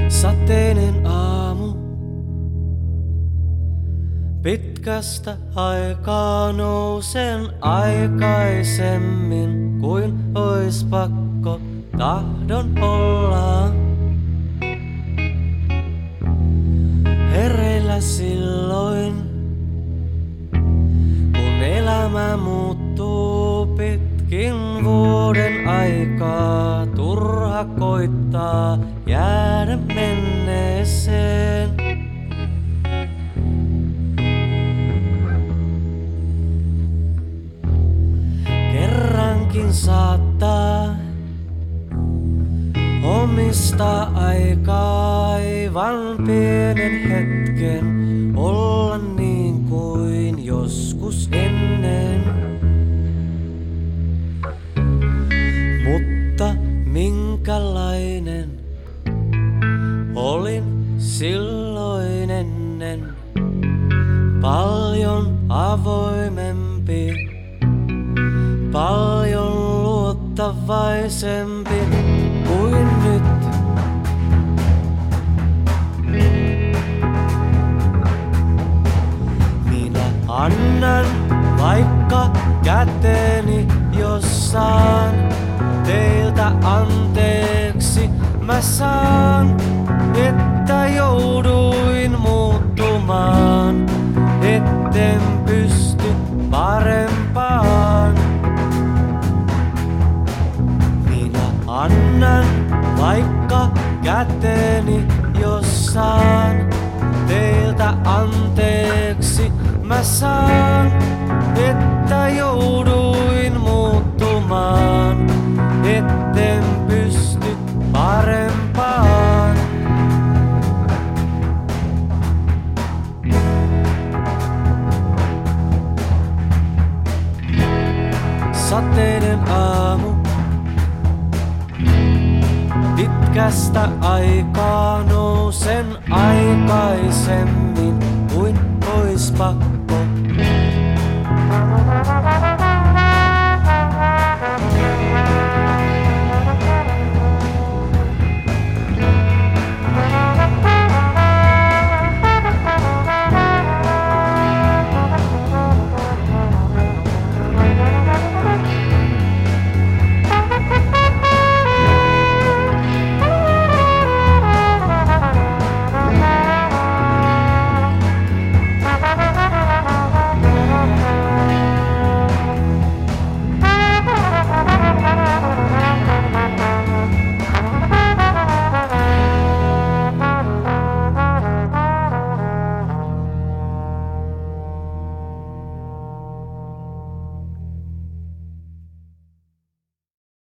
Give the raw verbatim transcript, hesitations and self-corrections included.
Sateinen aamu. Pitkästä aikaa nousen aikaisemmin kuin ois pakko, tahdon olla hereillä silloin, kun elämä muuttuu pitkin vuoden aikaa. Turha koittaa jäädä menneeseen. Kerrankin saattaa omistaa aikaa aivan pienen hetken, olla niin kuin joskus ennen. Mutta minkälainen olin silloin ennen, paljon avoimempi, paljon luottavaisempi kuin nyt. Minä annan vaikka käteni, jos saan teiltä anteeksi. Mä saan, että jouduin muuttumaan, etten pysty parempaan. Minä annan vaikka käteni, jos saan teiltä anteeksi. Mä saan, että jouduin muuttumaan, etten pysty parempaan. Sateinen aamu. Pitkästä aikaa nousen aikaisemmin kuin ois pakko.